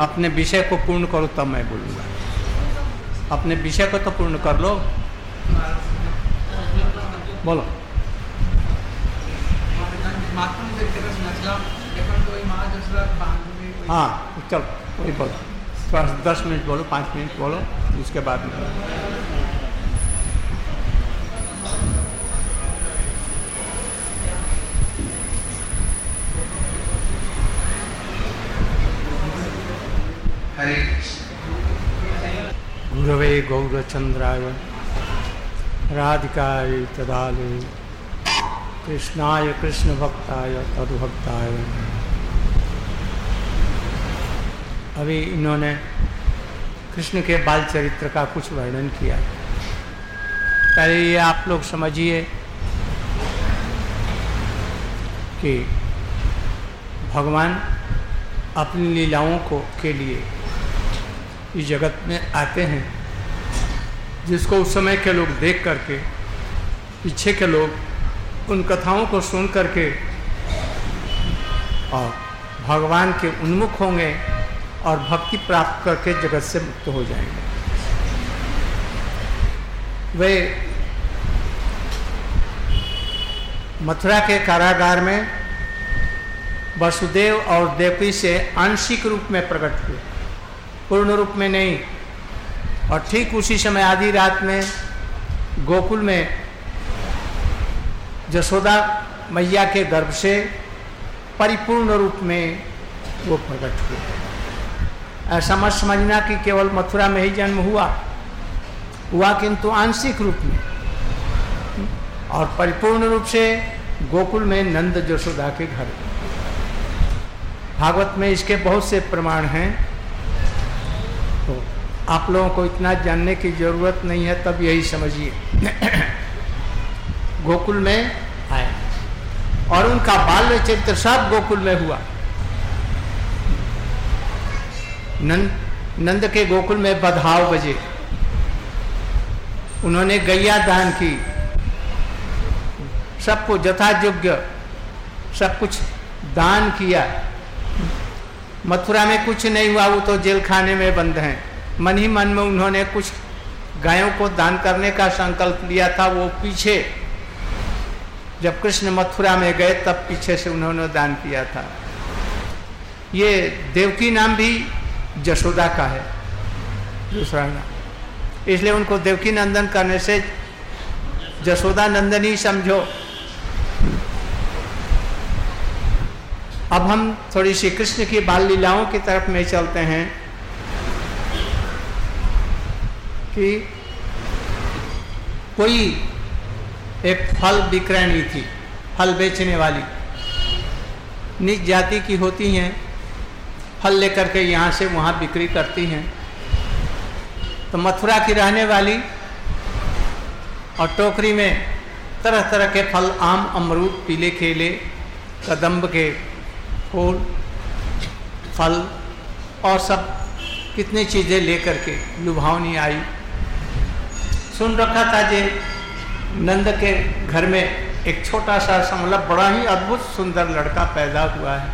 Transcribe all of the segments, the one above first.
अपने विषय को पूर्ण करो तब मैं बोलूँगा। अपने विषय को तो पूर्ण कर लो। बोलो। हाँ चलो वही बोलो, थोड़ा 10 मिनट बोलो, 5 मिनट बोलो, उसके बाद में गुरवे गौरचंद्राय राधिकाय तदालु कृष्णाय कृष्ण भक्ताय तदुभक्ताय। अभी इन्होंने कृष्ण के बाल चरित्र का कुछ वर्णन किया। पहले ये आप लोग समझिए कि भगवान अपनी लीलाओं को के लिए इस जगत में आते हैं, जिसको उस समय के लोग देख करके, पीछे के लोग उन कथाओं को सुन करके और भगवान के उन्मुख होंगे और भक्ति प्राप्त करके जगत से मुक्त हो जाएंगे। वे मथुरा के कारागार में वसुदेव और देवकी से आंशिक रूप में प्रकट हुए, पूर्ण रूप में नहीं। और ठीक उसी समय आधी रात में गोकुल में यशोदा मैया के गर्भ से परिपूर्ण रूप में वो प्रकट हुए। ऐसा मत समझना कि केवल मथुरा में ही जन्म हुआ किंतु आंशिक रूप में, और परिपूर्ण रूप से गोकुल में नंद यशोदा के घर। भागवत में इसके बहुत से प्रमाण हैं, तो आप लोगों को इतना जानने की जरूरत नहीं है, तब यही समझिए। गोकुल में आए और उनका बाल्य चरित्र सब गोकुल में हुआ। नंद के गोकुल में बधाव बजे, उन्होंने गैया दान की, सबको यथायोग्य सब कुछ दान किया। मथुरा में कुछ नहीं हुआ, वो तो जेल खाने में बंद हैं। मन ही मन में उन्होंने कुछ गायों को दान करने का संकल्प लिया था। वो पीछे जब कृष्ण मथुरा में गए तब पीछे से उन्होंने दान किया था। ये देवकी नाम भी यशोदा का है, दूसरा नाम, इसलिए उनको देवकी नंदन करने से यशोदा नंदन ही समझो। अब हम थोड़ी सी कृष्ण की बाल लीलाओं की तरफ में चलते हैं कि कोई एक फल विक्रयणी थी, फल बेचने वाली, नीच जाति की होती हैं, फल लेकर के यहाँ से वहाँ बिक्री करती हैं। तो मथुरा की रहने वाली और टोकरी में तरह तरह के फल, आम, अमरूद, पीले केले, कदम्ब के फूल, फल और सब कितनी चीज़ें लेकर के लुभावनी आई। सुन रखा था जे नंद के घर में एक छोटा सा मतलब बड़ा ही अद्भुत सुंदर लड़का पैदा हुआ है।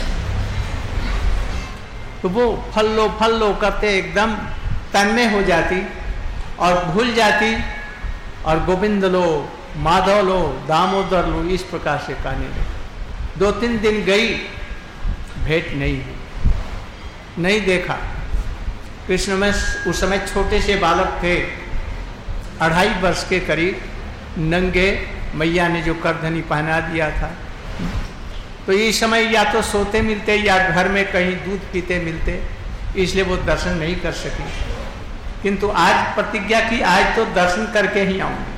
तो वो फल लो करते एकदम तन्मय हो जाती और भूल जाती, और गोविंद लो, माधव लो, दामोदर लो, इस प्रकार से कहने लगे। 2-3 दिन गई, भेंट नहीं हुई, नहीं देखा। कृष्ण में उस समय छोटे से बालक थे, 2.5 वर्ष के करीब, नंगे, मैया ने जो करधनी पहना दिया था। तो इस समय या तो सोते मिलते या घर में कहीं दूध पीते मिलते, इसलिए वो दर्शन नहीं कर सके। किंतु आज प्रतिज्ञा की, आज तो दर्शन करके ही आऊंगी।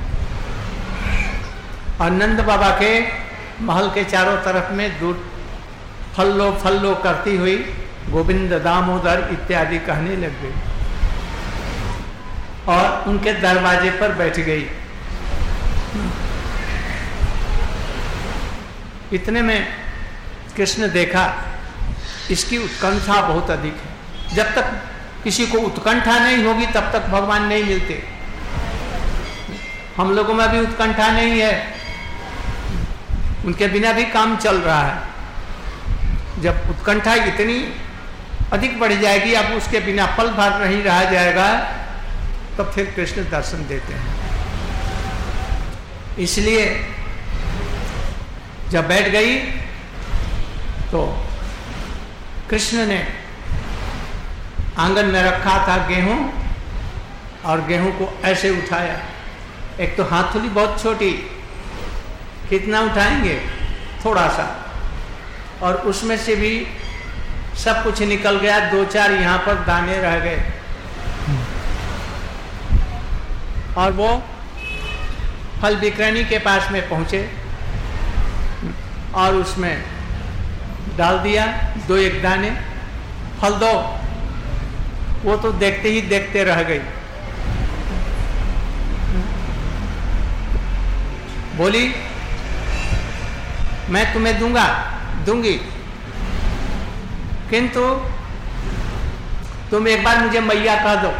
और नंद बाबा के महल के चारों तरफ में दूध फल लो करती हुई गोविंद, दामोदर इत्यादि कहने लग गई और उनके दरवाजे पर बैठ गई। इतने में कृष्ण देखा, इसकी उत्कंठा बहुत अधिक है। जब तक किसी को उत्कंठा नहीं होगी तब तक भगवान नहीं मिलते। हम लोगों में भी उत्कंठा नहीं है, उनके बिना भी काम चल रहा है। जब उत्कंठा इतनी अधिक बढ़ जाएगी, अब उसके बिना पल भर नहीं रहा जाएगा, तो फिर कृष्ण दर्शन देते हैं। इसलिए जब बैठ गई तो कृष्ण ने आंगन में रखा था गेहूं, और गेहूं को ऐसे उठाया। एक तो हाथुली बहुत छोटी, कितना उठाएंगे, थोड़ा सा, और उसमें से भी सब कुछ निकल गया, 2-4 यहाँ पर दाने रह गए। और वो फल विक्रयणी के पास में पहुंचे और उसमें डाल दिया 2-1 दाने, फल दो। वो तो देखते ही देखते रह गई। बोली मैं तुम्हें दूंगी, किंतु तुम एक बार मुझे मैया कह दो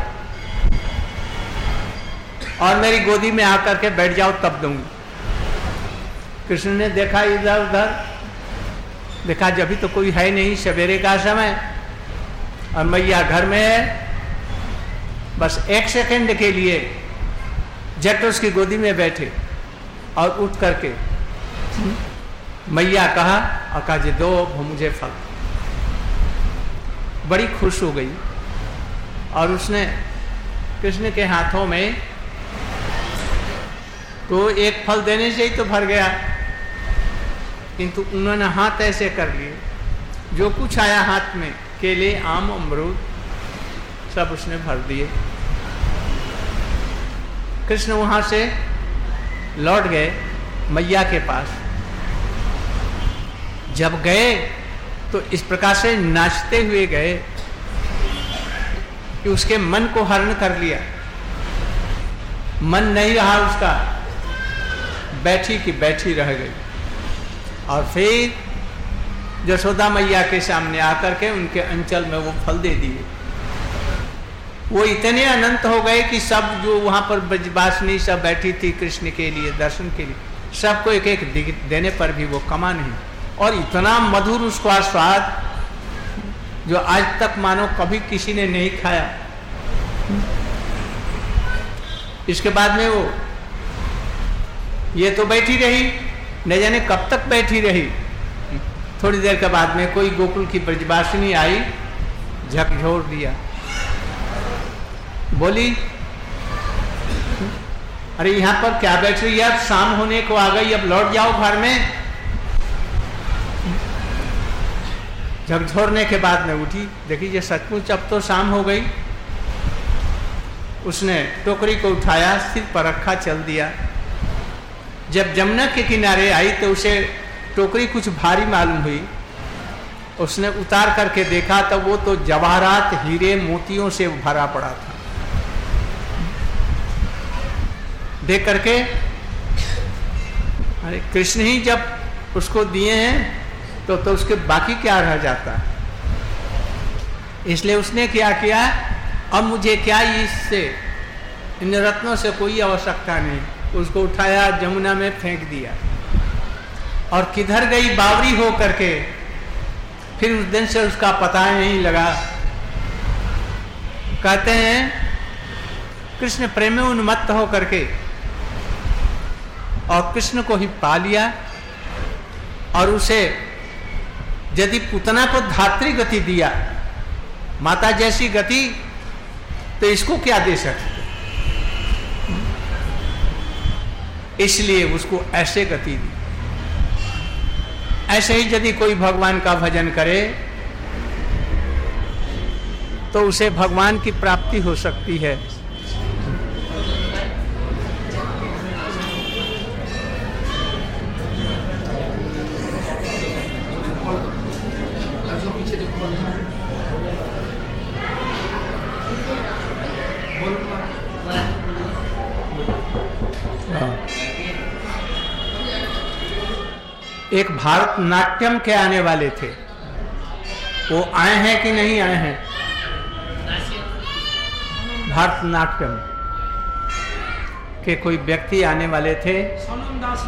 और मेरी गोदी में आकर के बैठ जाओ, तब दूंगी। कृष्ण ने देखा इधर उधर, देखा जब भी तो कोई है नहीं, सवेरे का समय और मैया घर में है। बस 1 सेकंड के लिए झट उसकी गोदी में बैठे और उठ करके मैया कहा और कहा जी दो मुझे फल। बड़ी खुश हो गई और उसने कृष्ण के हाथों में, तो एक फल देने से ही तो भर गया, किंतु उन्होंने हाथ ऐसे कर लिए, जो कुछ आया हाथ में, केले, आम, अमरूद, सब उसने भर दिए। कृष्ण वहां से लौट गए मैया के पास। जब गए तो इस प्रकार से नाचते हुए गए कि उसके मन को हरण कर लिया। मन नहीं रहा उसका, बैठी की बैठी रह गई। और फिर यशोदा मैया के सामने आकर के उनके अंचल में वो फल दे दिए। वो इतने अनंत हो गए कि सब जो वहां पर ब्रजवासिनी सब बैठी थी कृष्ण के लिए, दर्शन के लिए, सबको एक एक देने पर भी वो कमा नहीं। और इतना मधुर उसका स्वाद जो आज तक मानो कभी किसी ने नहीं खाया। इसके बाद में वो ये तो बैठी रही, न जाने कब तक बैठी रही। थोड़ी देर के बाद में कोई गोकुल की ब्रजवासिनी आई, झकझोर दिया, बोली अरे यहाँ पर क्या बैठ रही है, अब शाम होने को आ गई, अब लौट जाओ घर में। झकझोरने के बाद में उठी, देखी ये सचमुच अब तो शाम हो गई। उसने टोकरी को उठाया, सिर पर रखा, चल दिया। जब जमुना के किनारे आई तो उसे टोकरी कुछ भारी मालूम हुई। उसने उतार करके देखा तो वो तो जवाहरात, हीरे, मोतियों से भरा पड़ा था। देख करके अरे कृष्ण ही जब उसको दिए हैं तो उसके बाकी क्या रह जाता है। इसलिए उसने क्या किया, अब मुझे क्या इससे, इन रत्नों से कोई आवश्यकता नहीं। उसको उठाया, जमुना में फेंक दिया और किधर गई बावरी हो करके। फिर उस दिन से उसका पता नहीं लगा। कहते हैं कृष्ण प्रेम में उन्मत्त हो करके और कृष्ण को ही पा लिया। और उसे यदि पुतना को धात्री गति दिया, माता जैसी गति, तो इसको क्या दे सकते। इसलिए उसको ऐसे गति दी। ऐसे ही यदि कोई भगवान का भजन करे तो उसे भगवान की प्राप्ति हो सकती है। एक भारतनाट्यम के आने वाले थे, वो आए हैं कि नहीं आए हैं? भारतनाट्यम के कोई व्यक्ति आने वाले थे। सोनम दास,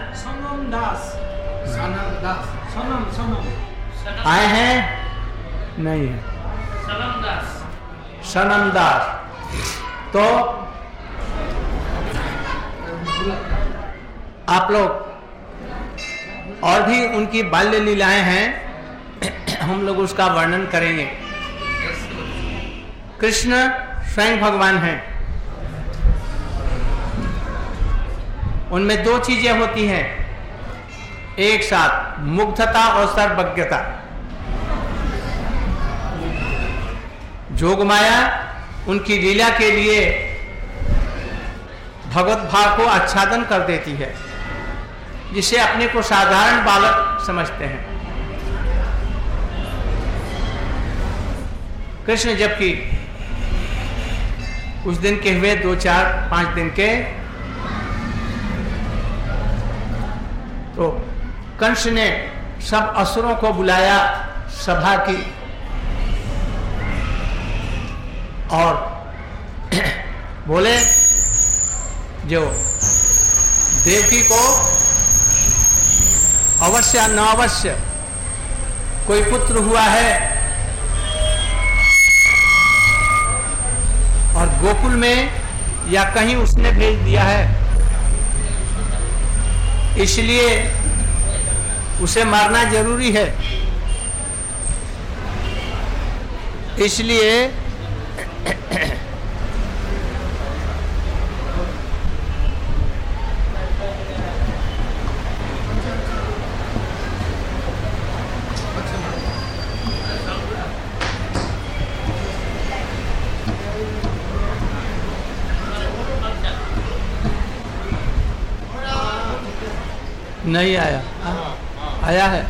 आए हैं नहीं है, सनम दास। तो आप लोग और भी उनकी बाल्य लीलाएं हैं, हम लोग उसका वर्णन करेंगे। कृष्ण स्वयं भगवान हैं। उनमें दो चीजें होती हैं एक साथ, मुग्धता और सर्वज्ञता। जोग माया उनकी लीला के लिए भगवत भाव को आच्छादन कर देती है, जिसे अपने को साधारण बालक समझते हैं। कृष्ण जबकि उस दिन के हुए 2, 4, 5 दिन के, तो कंस ने सब असुरों को बुलाया सभा की और बोले जो देवकी को अवश्य न अवश्य कोई पुत्र हुआ है और गोकुल में या कहीं उसने भेज दिया है, इसलिए उसे मारना जरूरी है। इसलिए नहीं आया, आया है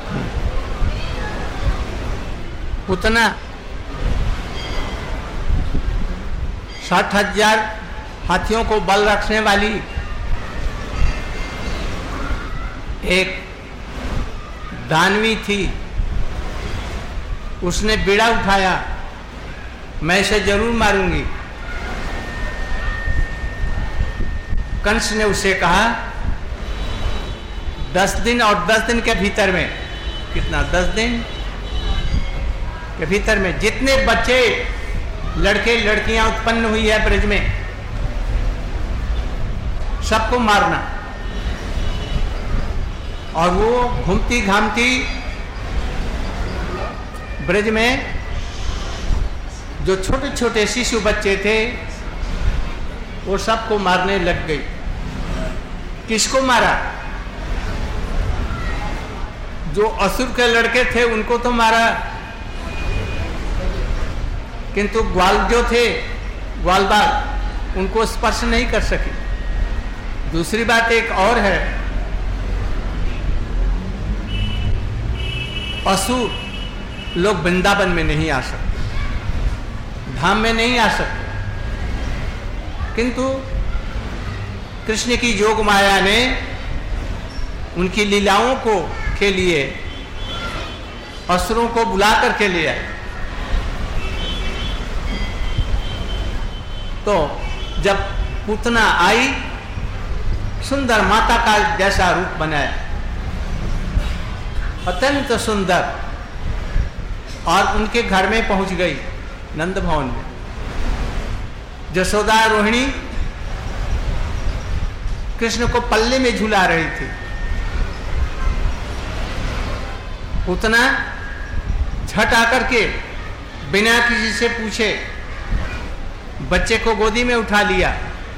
उतना 60,000 हाथियों को बल रखने वाली एक दानवी थी, उसने बीड़ा उठाया, मैं इसे जरूर मारूंगी। कंस ने उसे कहा 10 दिन और 10 दिन के भीतर में, कितना 10 दिन के भीतर में जितने बच्चे लड़के लड़कियां उत्पन्न हुई है ब्रज में, सबको मारना। और वो घूमती घामती ब्रज में जो छोटे छोटे शिशु बच्चे थे वो सबको मारने लग गई। किसको मारा? जो असुर के लड़के थे उनको तो मारा, किंतु ग्वाल जो थे, ग्वालबाल, उनको स्पर्श नहीं कर सके। दूसरी बात एक और है, असुर लोग वृंदावन में नहीं आ सकते, धाम में नहीं आ सकते, किंतु कृष्ण की जोग माया ने उनकी लीलाओं को के लिए असुरों को बुला करके ले आए। तो जब पूतना आई, सुंदर माता का जैसा रूप बनाया, अत्यंत सुंदर, और उनके घर में पहुंच गई नंद भवन में। यशोदा रोहिणी कृष्ण को पल्ले में झुला रही थी। पूतना झट आकर के बिना किसी से पूछे बच्चे को गोदी में उठा लिया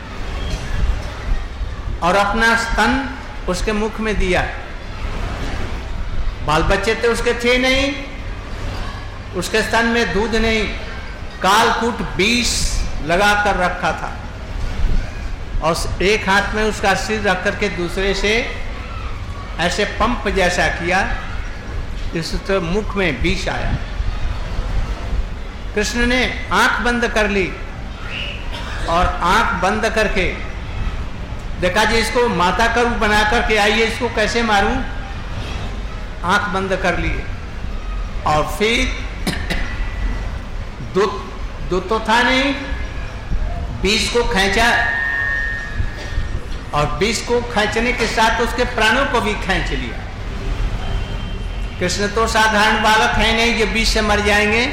और अपना स्तन उसके मुख में दिया। बाल बच्चे तो उसके थे नहीं, उसके स्तन में दूध नहीं, कालकूट 20 लगा कर रखा था और एक हाथ में उसका सिर रख करके दूसरे से ऐसे पंप जैसा किया, इससे मुख में विष आया। कृष्ण ने आंख बंद कर ली और आंख बंद करके देखा जी इसको माता का रूप बना करके आइए, इसको कैसे मारूं। आंख बंद कर लिए और फिर दूध तो था नहीं, विष को खींचा और विष को खींचने के साथ उसके प्राणों को भी खींच लिया। कृष्ण तो साधारण बालक है नहीं जो बीच से मर जाएंगे।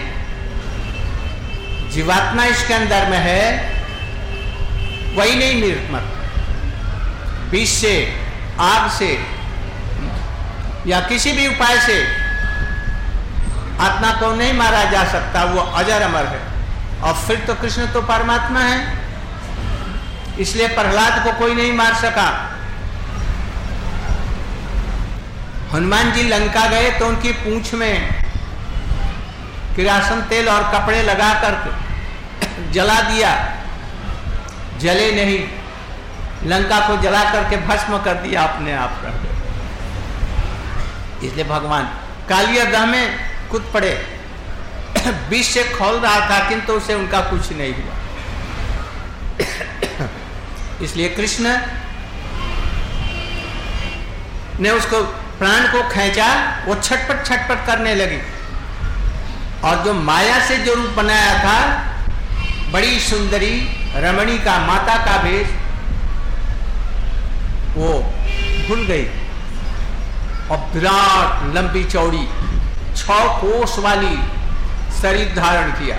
जीवात्मा इसके अंदर में है, वही नहीं मरता। बीच से, आग से या किसी भी उपाय से आत्मा को नहीं मारा जा सकता, वो अजर अमर है। और फिर तो कृष्ण तो परमात्मा है, इसलिए प्रहलाद को कोई नहीं मार सका। हनुमान जी लंका गए तो उनकी पूंछ में किरासन तेल और कपड़े लगाकर जला दिया, जले नहीं, लंका को जला करके भस्म कर दिया, अपने आप रह गए। इसलिए भगवान कालियादह में कूद पड़े, विष से खोल रहा था किंतु उसे उनका कुछ नहीं हुआ। इसलिए कृष्ण ने उसको प्राण को खींचा, वो छटपट छटपट करने लगी। और जो माया से जो रूप बनाया था, बड़ी सुंदरी रमणी का, माता का भेष, वो भूल गई और विराट लंबी चौड़ी 6 कोस वाली शरीर धारण किया।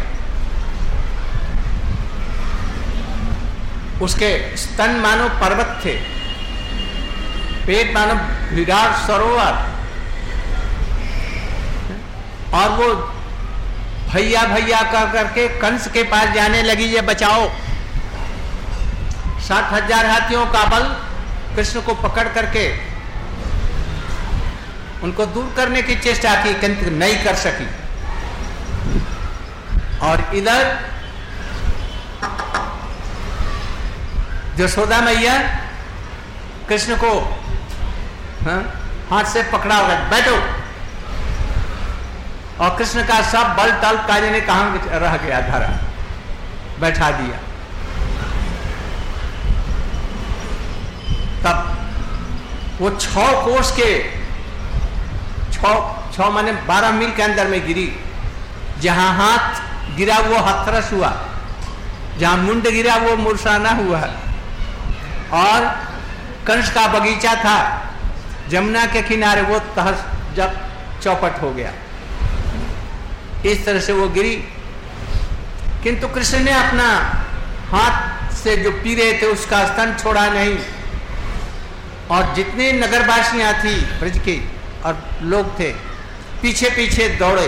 उसके स्तन मानो पर्वत थे, पेट मानो विराट सरोवर, और वो भैया भैया कर करके कंस के पास जाने लगी, ये बचाओ। 60,000 हाथियों का बल कृष्ण को पकड़ करके उनको दूर करने की चेष्टा की, किंतु नहीं कर सकी। और इधर यशोदा मैया कृष्ण को हाथ से पकड़ा होगा, बैठो। और कृष्ण का सब बल टल काजे ने कहां रह गया, धरा, बैठा दिया। तब वो 6 कोस के 6 माने 12 मील के अंदर में गिरी। जहां हाथ गिरा वो हथरस हुआ, जहां मुंड गिरा वो मुरसाना हुआ। और कंस का बगीचा था जमुना के किनारे, वो तहस जब चौपट हो गया। इस तरह से वो गिरी, किंतु कृष्ण ने अपना हाथ से जो पी रहे थे उसका स्तन छोड़ा नहीं। और जितने नगरवासियां थी ब्रज के और लोग थे, पीछे पीछे दौड़े।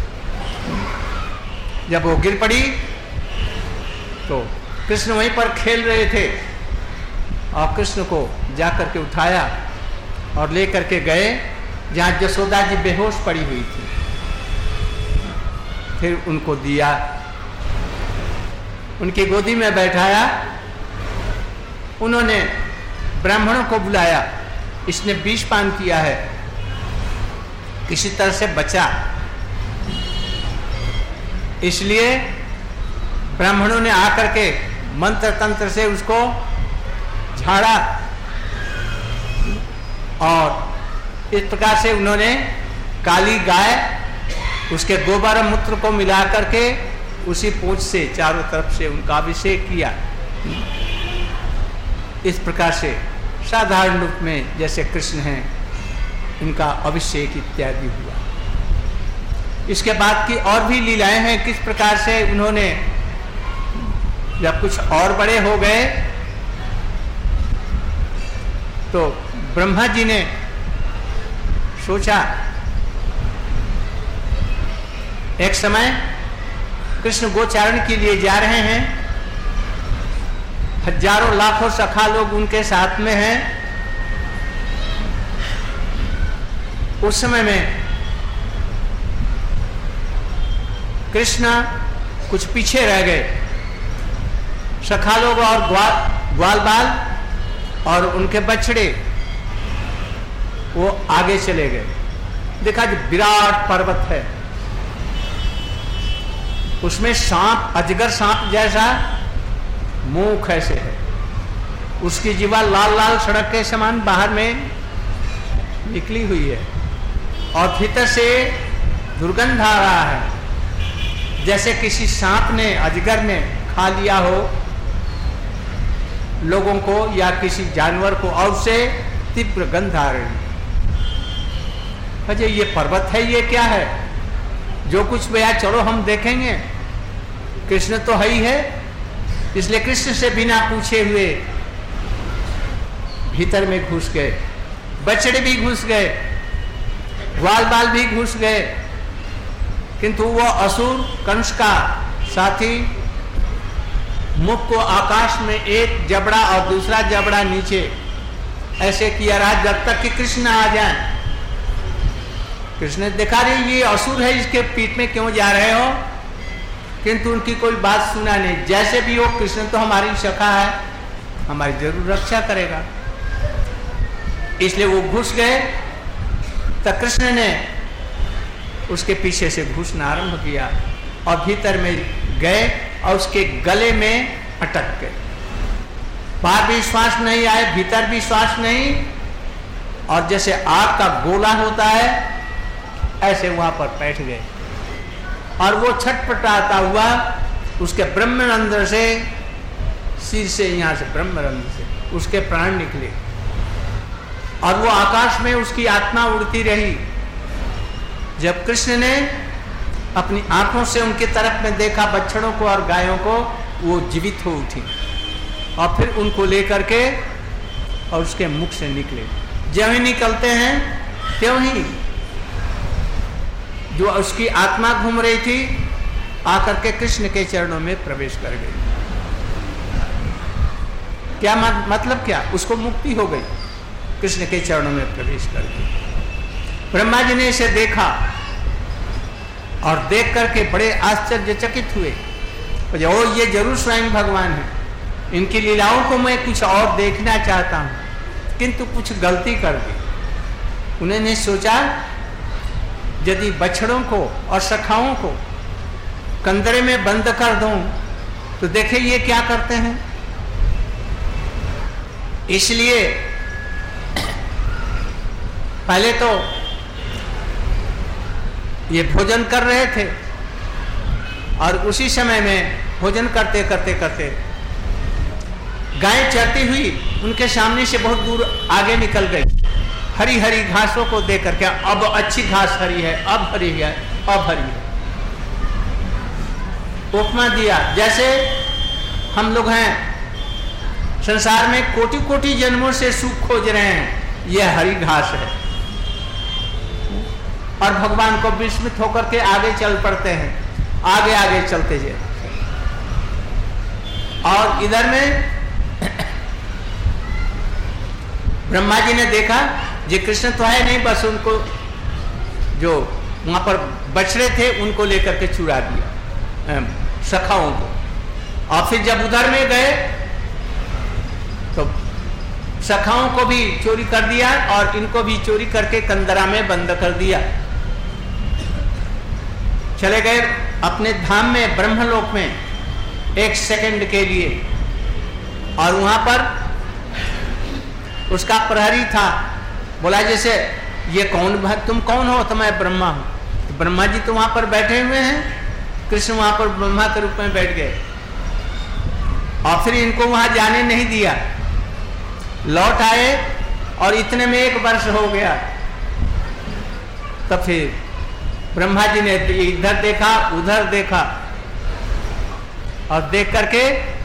जब वो गिर पड़ी तो कृष्ण वहीं पर खेल रहे थे, और कृष्ण को जाकर के उठाया और लेकर के गए जहां यशोदा जी बेहोश पड़ी हुई थी। फिर उनको दिया, उनकी गोदी में बैठाया। उन्होंने ब्राह्मणों को बुलाया, इसने विष पान किया है, किसी तरह से बचा। इसलिए ब्राह्मणों ने आकर के मंत्र तंत्र से उसको झाड़ा, और इस प्रकार से उन्होंने काली गाय उसके गोबर और मूत्र को मिला करके उसी पूंछ से चारों तरफ से उनका अभिषेक किया। इस प्रकार से साधारण रूप में जैसे कृष्ण हैं, इनका अभिषेक इत्यादि हुआ। इसके बाद की और भी लीलाएं हैं, किस प्रकार से उन्होंने जब कुछ और बड़े हो गए तो ब्रह्मा जी ने सोचा, एक समय कृष्ण गोचारण के लिए जा रहे हैं, हजारों लाखों सखा लोग उनके साथ में हैं। उस समय में कृष्ण कुछ पीछे रह गए, सखा लोग और ग्वाल बाल और उनके बछड़े वो आगे चले गए। देखा जो विराट पर्वत है, उसमें सांप, अजगर सांप जैसा मुंह ऐसे है, उसकी जीवा लाल लाल सड़क के समान बाहर में निकली हुई है, और भीतर से दुर्गंध आ रहा है, जैसे किसी सांप ने, अजगर ने खा लिया हो लोगों को या किसी जानवर को, और उससे तीव्र गंध आ रही अजय ये पर्वत है, ये क्या है? जो कुछ भैया चलो हम देखेंगे, कृष्ण तो है ही है। इसलिए कृष्ण से बिना पूछे हुए भीतर में घुस गए, बछड़े भी घुस गए, ग्वाल बाल भी घुस गए, किंतु वो असुर कंस का साथी मुख को आकाश में एक जबड़ा और दूसरा जबड़ा नीचे ऐसे किया रहा जब तक कि कृष्ण आ जाए। कृष्ण ने देखा रही ये असुर है, इसके पीठ में क्यों जा रहे हो, किंतु उनकी कोई बात सुना नहीं। जैसे भी हो, कृष्ण तो हमारी सखा है, हमारी जरूर रक्षा करेगा। इसलिए वो घुस गए, तब कृष्ण ने उसके पीछे से घुसना आरंभ किया और भीतर में गए और उसके गले में अटक गए। बाहर भी श्वास नहीं आए, भीतर भी श्वास नहीं, और जैसे आग का गोला होता है ऐसे वहां पर बैठ गए। और वो छटपटाता हुआ उसके ब्रह्मरंध्र से, सिर से, यहां से ब्रह्मरंध्र से उसके प्राण निकले और वो आकाश में उसकी आत्मा उड़ती रही। जब कृष्ण ने अपनी आंखों से उनकी तरफ में देखा बछड़ों को और गायों को, वो जीवित हो उठी और फिर उनको लेकर के और उसके मुख से निकले। जब ही निकलते हैं त्यों ही जो उसकी आत्मा घूम रही थी आकर के कृष्ण के चरणों में प्रवेश कर गई। क्या मतलब क्या? उसको मुक्ति हो गई कृष्ण के चरणों में प्रवेश करके। ब्रह्मा जी ने इसे देखा और देख करके बड़े आश्चर्यचकित हुए, ओ ये जरूर स्वयं भगवान है, इनकी लीलाओं को मैं कुछ और देखना चाहता हूं, किंतु कुछ गलती कर दी। उन्होंने सोचा यदि बछड़ों को और सखाओं को कंदरे में बंद कर दूं तो देखे ये क्या करते हैं। इसलिए पहले तो ये भोजन कर रहे थे और उसी समय में भोजन करते करते करते गाय चरती हुई उनके सामने से बहुत दूर आगे निकल गई। हरी हरी घासों को देख करके, अब अच्छी घास हरी है, अब हरी है, अब हरी है। उपमा दिया, जैसे हम लोग हैं संसार में कोटि कोटि जन्मों से सुख खोज रहे हैं, यह हरी घास है, और भगवान को विस्मित होकर के आगे चल पड़ते हैं, आगे आगे चलते जाए। और इधर में ब्रह्मा जी ने देखा ये कृष्ण तो है नहीं, बस उनको जो वहां पर बछड़े थे उनको लेकर के चुरा दिया सखाओं को। और फिर जब उधर में गए तो सखाओं को भी चोरी कर दिया और इनको भी चोरी करके कंदरा में बंद कर दिया। चले गए अपने धाम में, ब्रह्मलोक में 1 सेकंड के लिए, और वहां पर उसका प्रहरी था। बोला जैसे ये कौन, तुम कौन हो? तो मैं ब्रह्मा हूं। तो ब्रह्मा जी तो वहां पर बैठे हुए हैं, कृष्ण वहां पर ब्रह्मा के रूप में बैठ गए और फिर इनको वहां जाने नहीं दिया। लौट आए और इतने में 1 वर्ष हो गया। तब फिर ब्रह्मा जी ने इधर देखा उधर देखा और देख करके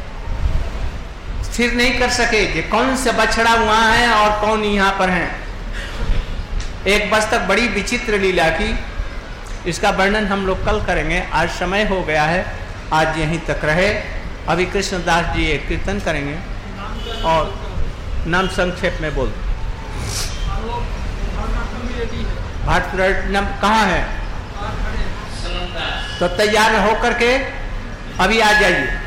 स्थिर नहीं कर सके कि कौन से बछड़ा वहां है और कौन यहाँ पर है। एक वर्ष तक बड़ी विचित्र लीला की, इसका वर्णन हम लोग कल करेंगे। आज समय हो गया है, आज यहीं तक रहे। अभी कृष्णदास जी एक कीर्तन करेंगे और नाम संक्षेप में बोल। भारत कहाँ है? तो तैयार होकर के अभी आ जाइए।